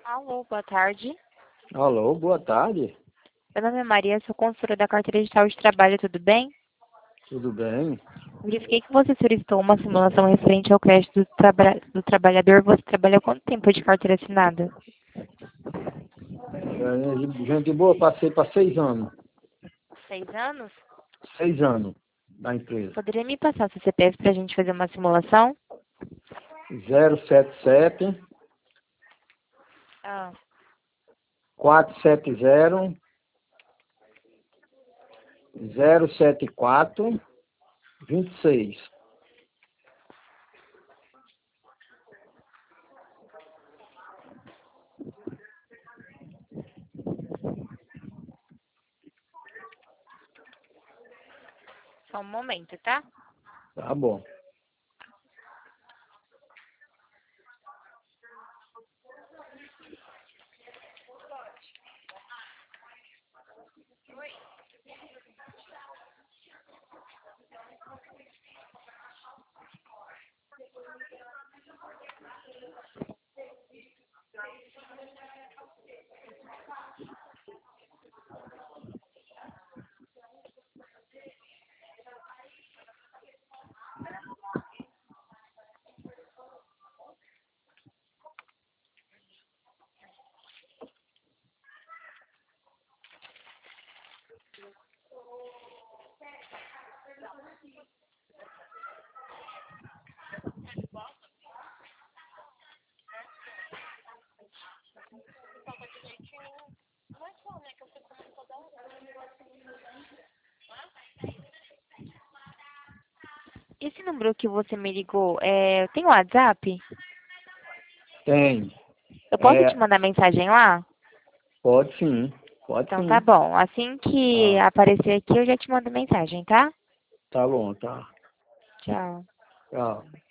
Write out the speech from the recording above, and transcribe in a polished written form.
Alô, boa tarde. Alô, boa tarde. Meu nome é Maria, sou consultora da Carteira de Saúde e Trabalho, tudo bem? Tudo bem? Verifiquei que você solicitou uma simulação referente ao crédito do trabalhador. Você trabalha há quanto tempo de carteira assinada? Gente boa, passei para 6 anos. 6 anos? 6 anos da empresa. Poderia me passar seu CPF para a gente fazer uma simulação? 077 Ah, 470 074 26. só um momento, tá? Tá bom. Esse número que você me ligou, tem WhatsApp? Tem. Eu posso te mandar mensagem lá? Pode sim. Pode Então tá sim. bom. Assim que Ah, aparecer aqui, eu já te mando mensagem, tá? tá bom, tá. Tchau. Tchau.